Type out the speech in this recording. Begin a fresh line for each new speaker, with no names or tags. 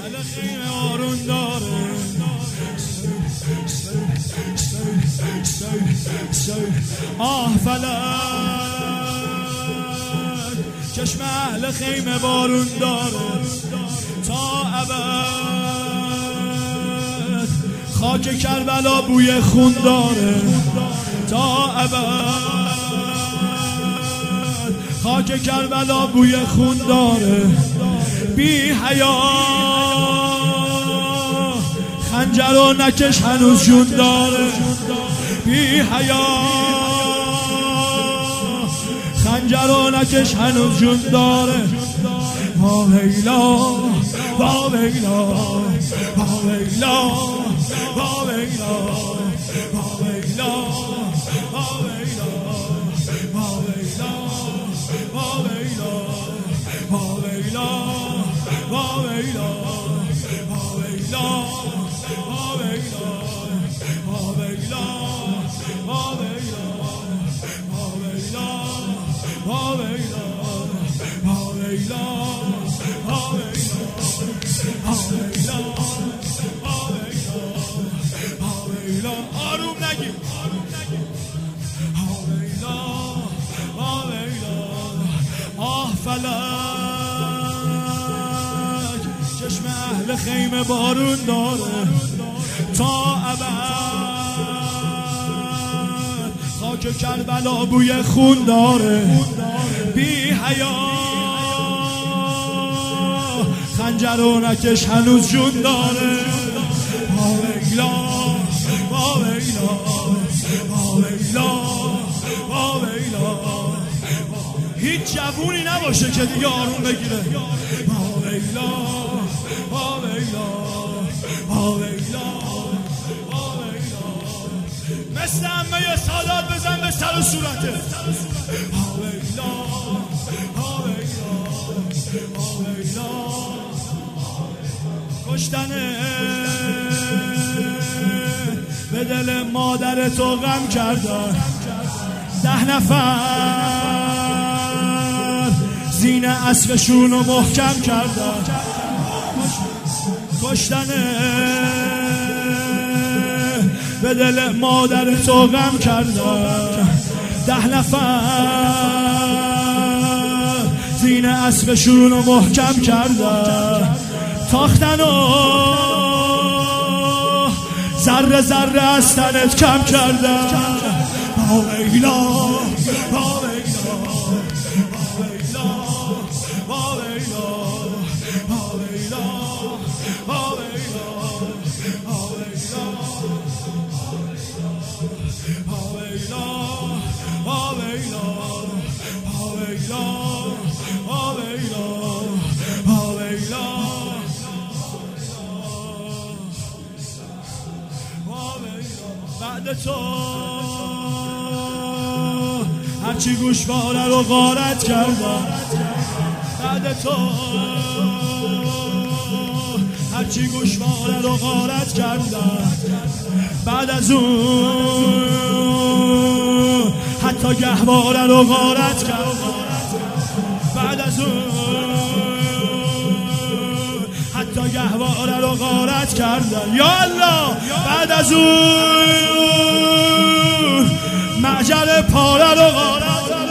خیمه بارون داره آه فلک چشم اهل خیمه بارون داره تا ابد خاک کربلا بوی خون داره تا ابد خاک کربلا بوی خون داره بی حیا خنجر و نکش هنوز جون داره بی حیا خنجر و نکش هنوز جون داره وا ویلا وا ویلا وا ویلا وا ویلا وا ویلا وا ویلا وا ویلا وا ویلا وا ویلا وا ویلا وا ویلا وا ویلا وا ویلا وا ویلا وا ویلا وا ویلا وا ویلا وا ویلا وا ویلا آروم نگیر وا ویلا وا ویلا آه فلک چشم اهل خیمه بارون داره تا ابد خاک کربلا بوی خون داره بی حیا خنجر و نکش هنوز جون داره وا ویلا وا ویلا وا ویلا وا ویلا هیچ جوونی نباشه که دیگه آروم بگیره وا ویلا وا ویلا وا ویلا وا ویلا مثل عمه سادات بزن به سر و صورته وا ویلا وا ویلا وا ویلا کشتنه به دل مادر تو غم کردن 10 نفر زین اسبشون رو محکم کردن کشتنه به دل مادر تو غم کردن 10 نفر زین اسبشون رو محکم کردن تاختن و ذره ذره از تنت کم کردن وا ویلا وا ویلا وا ویلا وا ویلا وا ویلا وا ویلا وا ویلا وا ویلا وا ویلا وا ویلا وا ویلا بعد تو هرچی گوشواره رو غارت کردن بعد تو هرچی گوشواره رو غارت کردن بعد از اون حتی گهواره رو غارت کردن بعد از اون حتی گهواره رو غارت کردن یا الله بعد از اون معجر پاره رو غارت کردن